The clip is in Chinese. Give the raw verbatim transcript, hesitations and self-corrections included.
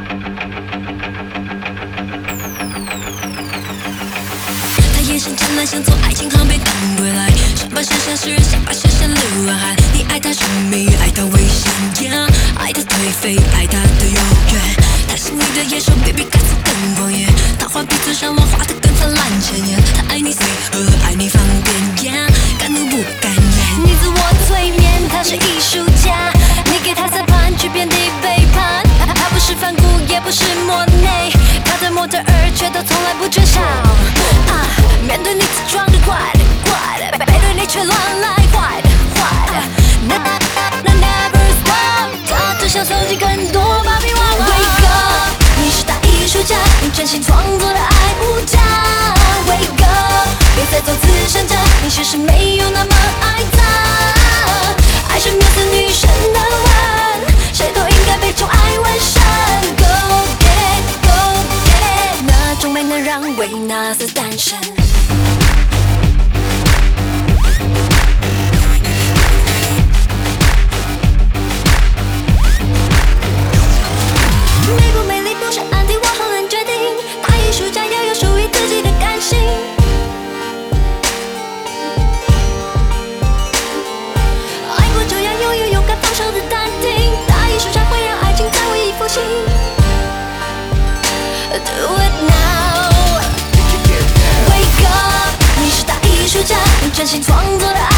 他眼神湛蓝，想从爱情航班赶回来。上半身像诗人，下半身像流浪汉。你爱他神秘，爱他危险，yeah, 爱他颓废，爱他的遥远。他是你的野兽 ，baby 看似更狂野。他画笔头上浪，画得更灿烂鲜艳。他爱你随和，爱你方便，yeah, 敢怒不敢言。 你自我催眠，他是艺术家。你给他撒盘，却遍地背叛。他不是反骨，也不是莫内，他的模特儿却都从来不缺少。啊，面对你只装的怪的怪的，背对你却乱来坏的坏的。那那 never stop， 他只想收集更多芭比娃娃。Wake up， 你是大艺术家，你真心创作的爱无价。Wake up， 别再做慈善家，你其实没有那么爱他。爱是缪斯女神的吻，谁都应该被宠爱完善。Go get it， go get it， 那种美能让维纳斯诞生。美不美丽不是安迪，我好难决定。大艺术家要有属于自己的感性。爱过就要拥有勇敢放手的淡定。大艺术家会让爱情再为一复兴。Do it now， Wake up， 你是大艺术家，你真心创作的爱。